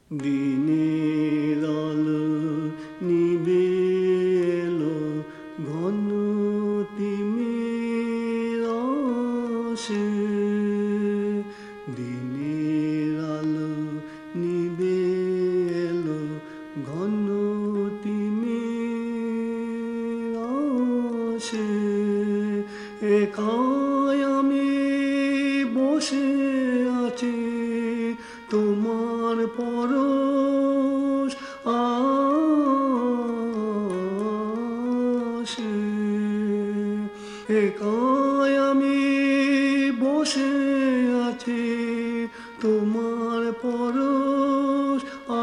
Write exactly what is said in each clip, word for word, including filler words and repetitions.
দিনের আলো নিবে এলো ঘন তিমির আশে। দিনের আলো নিবে এলো ঘন তিমির আশে। একাই আমি বসে আছি তোমার পরশ আশে। একাই আমি বসে আছি তোমার পরশ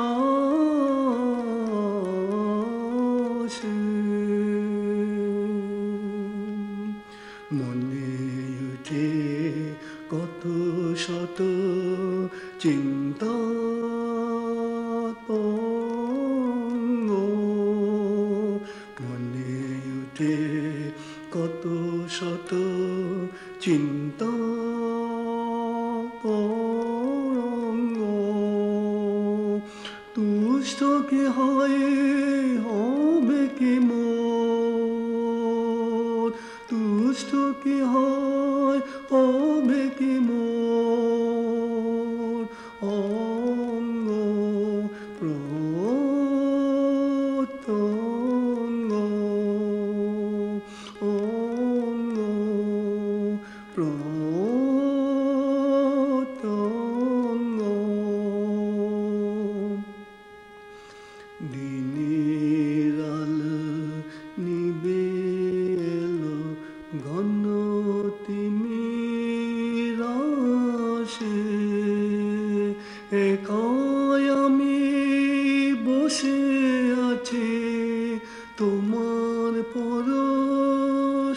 আশে। মনে উঠে কত শত চিন্তা তরঙ্গ। মনে উঠে কত শত চিন্তা তরঙ্গ। তুষ্ট কি হয় হবে কি মোর, তুষ্ট কি হয় হবে কি মোর অঙ্গ প্রত্যঙ্গ। অঙ্গ প্রত্যঙ্গ। দিনের আলো নিবে এলো ঘন তিমির আশে। একাই আমি বসে আছি তোমার পরশ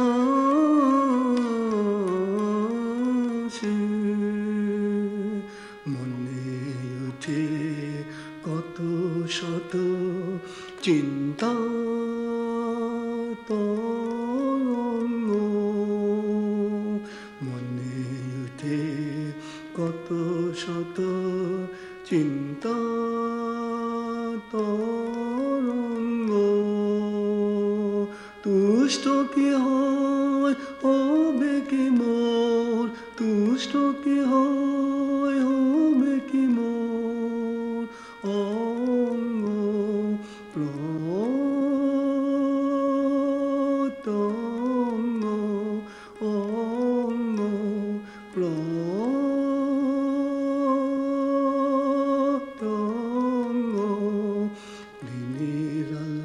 নাশে। মনে উঠে কত শত চিন্তা তরঙ্গ। মনে উঠে কত শত চিন্তা তরঙ্গ। তুষ্ট কি হয় হবে কি মোর, তুষ্ট কি হয় হবে কি মোর অঙ্গ প্রত্যঙ্গ। অঙ্গ প্রত্যঙ্গ। দিনের আলো